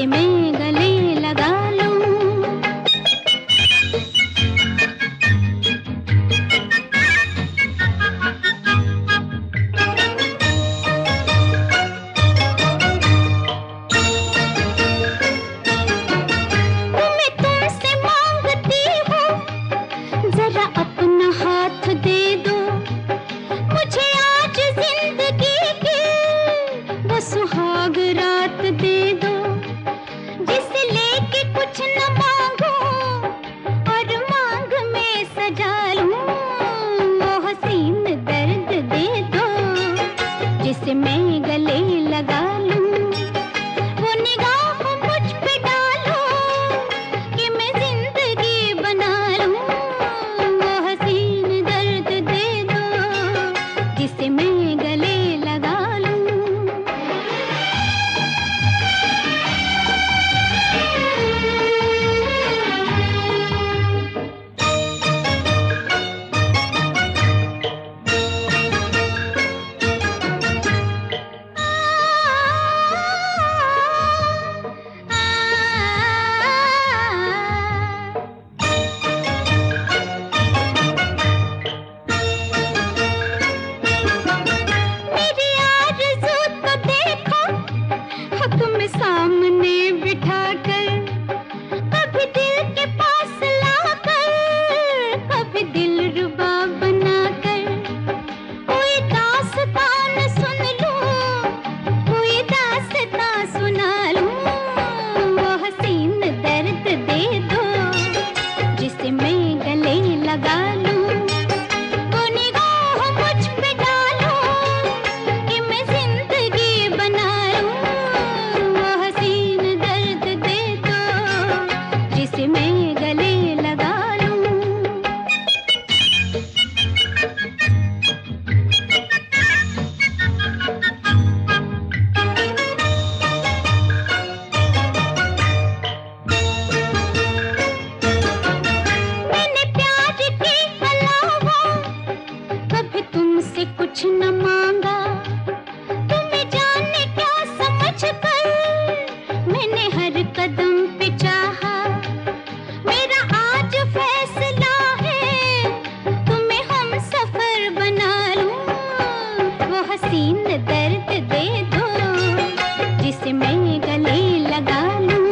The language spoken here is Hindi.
जिसे मैं गले लगा लूं। मैं तुमसे मांगती हूँ, जरा अपना हाथ दे दो मुझे, आज जिंदगी की वो सुहाग रात दे दो, जिसे लेके कुछ न मांगू और मांग में सजा लूं। वो हसीन दर्द दे दो जिसे मैं गले लगा लूं। वो निगाह मुझ पे डालो कि मैं जिंदगी बना लूं। वो हसीन दर्द दे दो जिसे मैं गले लगा लूं। मेरी आरज़ू तो देखो, हक में सामने बिठा कर, कभी दिल के पास लाकर, कभी दिलरुबा बना कर, कोई दास्तान सुन लूं, कोई दास्तान सुना लूं। वो हसीन दर्द दे दो जिसे मैं गले लगा लूं। वो निगाह मुझ पे डालो कि मैं जिंदगी बना लूं। वो हसीन दर्द दे दो जिसे मैं गले लगा लूं। मैंने प्यार के अलावा कभी तुमसे कुछ न मांगा, तुम्हें जाने क्या समझ कर मैंने हर कदम पे चाहा। मेरा आज फैसला है तुम्हें हम सफर बना लूं। वो हसीन दर्द दे दो जिसे मैं गले लगा लूं।